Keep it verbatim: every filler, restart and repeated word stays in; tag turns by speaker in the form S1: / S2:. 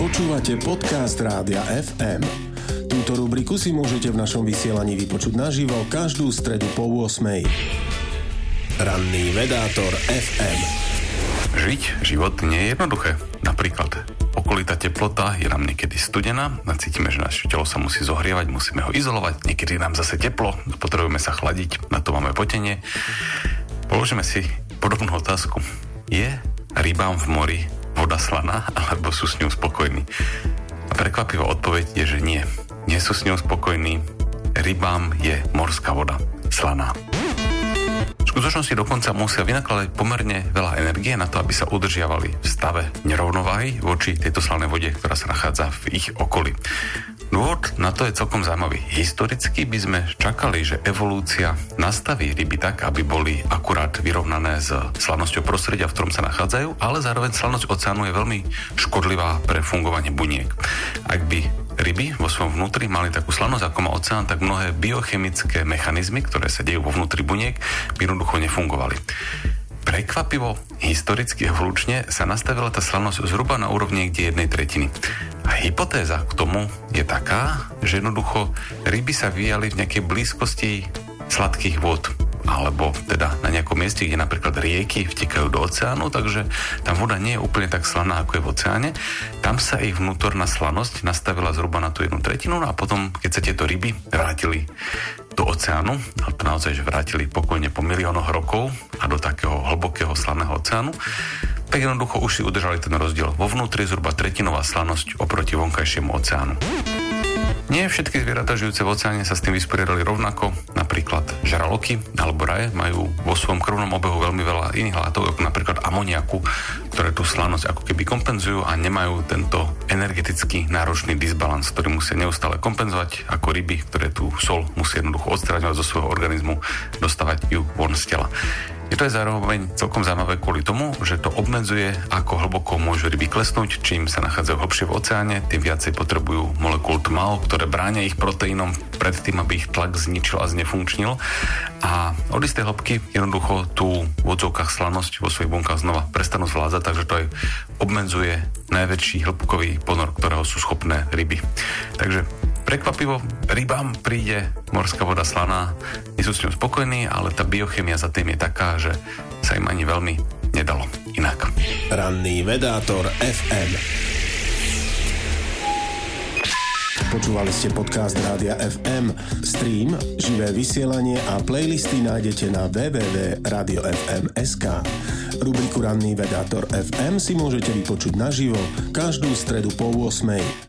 S1: Počúvate podcast Rádia ef em. Túto rubriku si môžete v našom vysielaní vypočuť naživo každú stredu po ôsmej. Ranný vedátor ef em.
S2: Žiť život nie je jednoduché. Napríklad okolitá teplota je nám niekedy studená a cítime, že naše telo sa musí zohrievať, musíme ho izolovať, niekedy nám zase teplo, potrebujeme sa chladiť, na to máme potenie. Položíme si podobnú otázku. Je rybám v mori voda slaná, alebo sú s ňou spokojní? A prekvapivá odpoveď je, že nie. Nie sú s ňou spokojní. Rybám je morská voda slaná. V skutočnosti dokonca musia vynakladať pomerne veľa energie na to, aby sa udržiavali v stave nerovnováhy voči tejto slanej vode, ktorá sa nachádza v ich okolí. Dôvod na to je celkom zaujímavý. Historicky by sme čakali, že evolúcia nastaví ryby tak, aby boli akurát vyrovnané s slanosťou prostredia, v ktorom sa nachádzajú, ale zároveň slanosť oceánu je veľmi škodlivá pre fungovanie buniek. Ak by ryby vo svojom vnútri mali takú slanosť, ako má oceán, tak mnohé biochemické mechanizmy, ktoré sa dejú vo vnútri buniek, by jednoducho nefungovali. Prekvapivo, historicky evolučne sa nastavila tá slanosť zhruba na úrovni kde jednej tretiny. A hypotéza k tomu je taká, že jednoducho ryby sa vyvíjali v nejakej blízkosti sladkých vôd, alebo teda na nejakom mieste, kde napríklad rieky vtekajú do oceánu, takže tam voda nie je úplne tak slaná, ako je v oceáne. Tam sa ich vnútorná slanosť nastavila zhruba na tú jednu tretinu, no a potom, keď sa tieto ryby vrátili do oceánu, ale to naozaj, že vrátili pokojne po miliónoch rokov a do takého hlbokého slaného oceánu, tak jednoducho už si udržali ten rozdiel. Vo vnútri zhruba tretinová slanosť oproti vonkajšiemu oceánu. Nie všetky zvieratá žijúce v oceáne sa s tým vysporiadali rovnako. Napríklad žraloky alebo raje majú vo svojom krvnom obehu veľmi veľa iných látok, ako napríklad amoniaku, ktoré tú slanosť ako keby kompenzujú a nemajú tento energeticky náročný disbalans, ktorý musia neustále kompenzovať, ako ryby, ktoré tú sol musia jednoducho odstraňovať zo svojho organizmu, dostávať ju von z tela. Je to aj zároveň celkom zaujímavé kvôli tomu, že to obmedzuje, ako hlboko môžu ryby klesnúť. Čím sa nachádzajú hlbšie v oceáne, tým viacej potrebujú molekúl tmál, ktoré bránia ich proteínom pred tým, aby ich tlak zničil a znefunkčnil. A od istej hĺbky jednoducho tú v odzovkách slanosť vo svojich bunkách znova prestanú zvládať, takže to aj obmedzuje najväčší hĺbkový ponor, ktorého sú schopné ryby. Takže prekvapivo, rybám príde morská voda slaná, nie sú s ňou spokojní, ale tá biochemia za tým je taká, že sa im ani veľmi nedalo inak.
S1: Ranný vedátor ef em. Počúvali ste podcast Rádia ef em. Stream, živé vysielanie a playlisty nájdete na w w w bodka radio f m bodka es ka. Rubriku Ranný vedátor ef em si môžete vypočuť naživo každú stredu po ôsmej.